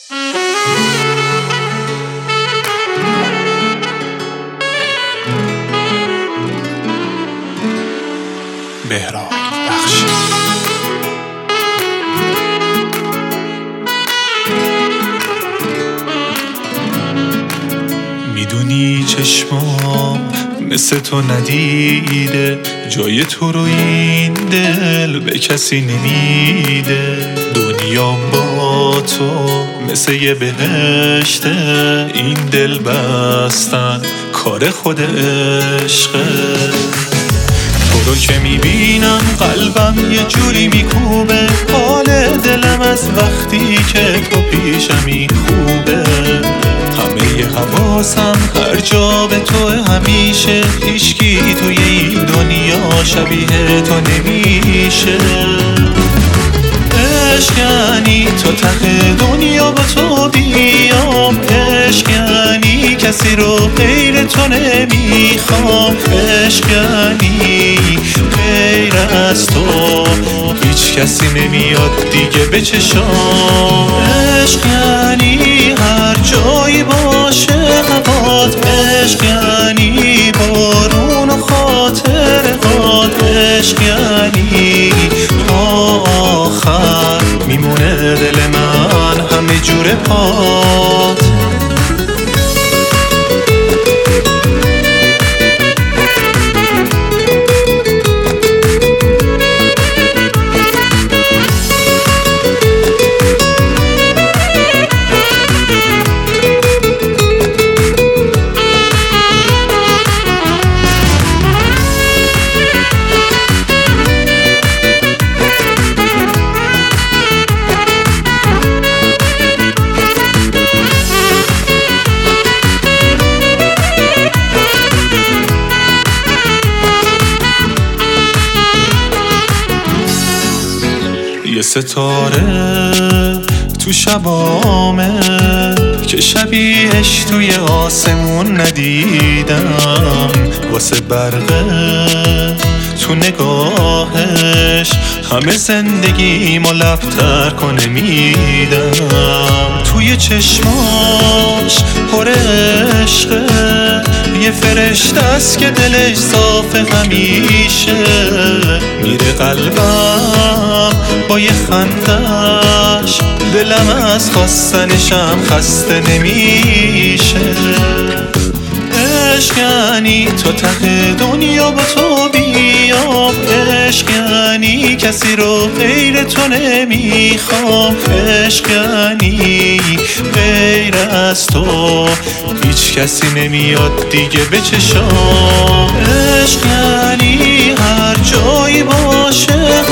بهرام بخشی. میدونی چشمام مثل تو ندیده، جای تو رو این دل به کسی نمیده. دنیام با تو مثل یه بهشته، این دل بستن کار خود عشقه. تو رو که میبینم قلبم یه جوری میکوبه، حال دلم از وقتی که تو پیشمی خوبه. همه حواسم هر جا به تو همیشه، هیچکی توی این دنیا شبیه تو نمیشه. عشق یعنی تو ته دنیا با تو بیام، عشق یعنی کسی رو غیر تو نمیخوام، عشق یعنی غیر از تو هیچ کسی نمیاد دیگه به چشام. عشق یعنی هر جایی باشه هوات، عشق یعنی بارون و خاطرات، عشق یعنی آخر میمونه دل من همه جور پات. یه ستاره تو شبامه که شبیهش توی آسمون ندیدم، واسه برقه تو نگاهش همه زندگیمو لبتر کنه میدم. توی چشماش پر عشقه، یه فرشته است که دلش صافه همیشه. میره قلبم با یه خندش، دلم از خواستنشم خسته نمیشه. عشق یعنی تو ته دنیا با تو بیام، عشق یعنی کسی رو غیر تو نمیخوام، عشق یعنی غیر از تو هیچ کسی نمیاد دیگه به چشام. عشق یعنی هر جایی باشه